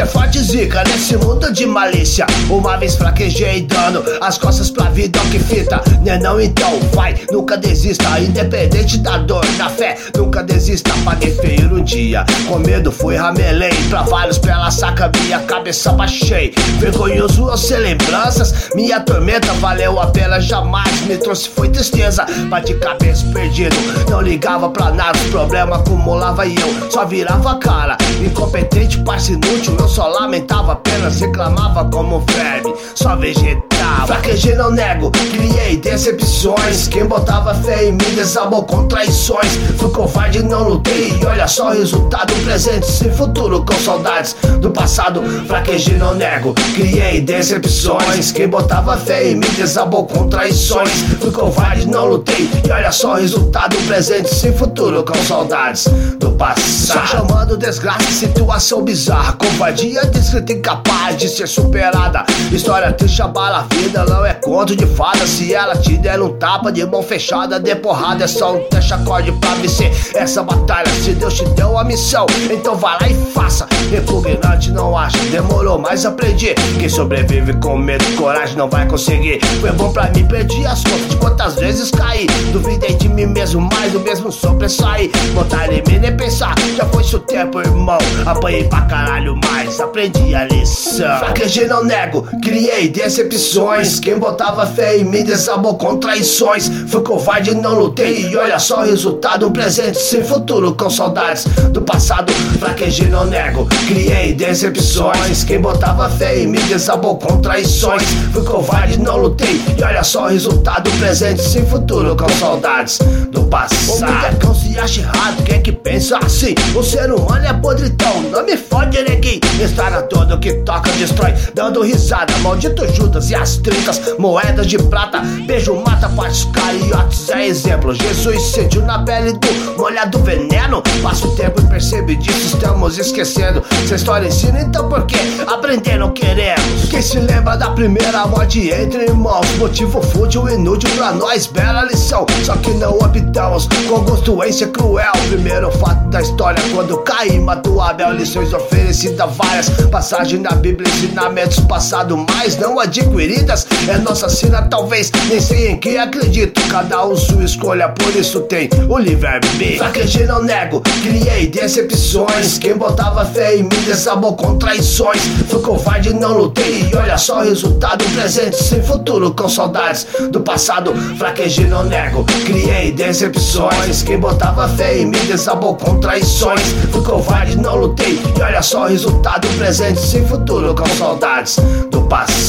ser forte zica nesse mundo de malícia. Uma vez fraquejei dando as costas pra vida, ó que fita, né não? Então vai, nunca desista, independente da dor, da fé, nunca desista. Paguei feio no dia, com medo fui ramelei pra vários pela saca, minha cabeça baixei. Vergonhoso eu sei lembranças, minha tormenta valeu a pena, jamais me trouxe foi tristeza. Bate cabeça perdido, não ligava pra nada, os problemas acumulava e eu só virava a cara. Incompetente, parça inútil, eu só lamentava, apenas reclamava como um verme, só vegetava. Fraquejei, não nego, criei decepções. Quem botava fé em mim desabou com traições. Fui covarde, não lutei, e olha só o resultado. Presente sem futuro, com saudades do passado. Fraquejei, não nego, criei decepções. Quem botava fé em mim desabou com traições. Fui covarde, não lutei, e olha só o resultado. Presente sem futuro, com saudades do passado. Só chamando desgraça, situação bizarra. Covardia descrita, incapaz de ser superada. História triste, abala a vida, não é conto de fada. Se ela te der um tapa de mão fechada, dê porrada, é só um teste acorde pra vencer essa batalha. Se Deus te deu a missão, então vai lá e faça. Repugnante não acha, demorou, mas aprendi. Quem sobrevive com medo e coragem não vai conseguir. Foi bom pra mim, perdi as contas de quantas vezes caí. Duvidei de mim mesmo, mas o mesmo sopro é sair. Botar em mim nem pensar, já foi seu tempo, irmão. Apanhei pra caralho, mas aprendi a lição. Fraquejei, não nego, criei decepções. Quem botava fé em mim desabou com traições. Fui covarde, não lutei, e olha só o resultado. Um presente sem futuro, com saudades do passado. Fraquejei, não nego, criei decepções. Quem botava fé em mim desabou com traições. Fui covarde, não lutei, e olha só o resultado. Um presente sem futuro, com saudades do passado. O molecão se acha errado, quem que pensa assim? O ser humano é podridão, não me fode, neguinho. Estraga todo que toca, destrói, dando risada. Maldito Judas e as 30 moedas de prata. Beijo mata, partes cariotes é exemplo. Jesus sentiu na pele do molhado veneno. Passa o tempo e percebe disso, estamos esquecendo. Essa história ensina, então por que aprender não queremos? Quem se lembra da primeira morte entre irmãos? Motivo fútil, inútil pra nós, bela lição. Só que não optamos com gostuência cruel. Primeiro fato da história, quando Caim matou Abel. Lições oferecidas, várias passagens na Bíblia, ensinamentos passados, mas não adquiridas. É nossa sina, talvez, nem sei em que acredito. Cada um sua escolha, por isso tem o livre-arbítrio. Fraquejei, não nego, criei decepções. Quem botava fé em mim desabou com traições. Fui covarde, não lutei, e olha só o resultado. Presente sem futuro, com saudades do passado. Fraquejei, não nego, criei decepções. Quem botava fé em mim desabou com traições. Fui covarde, não lutei, e olha só o resultado. Presente sem futuro, com saudades do passado.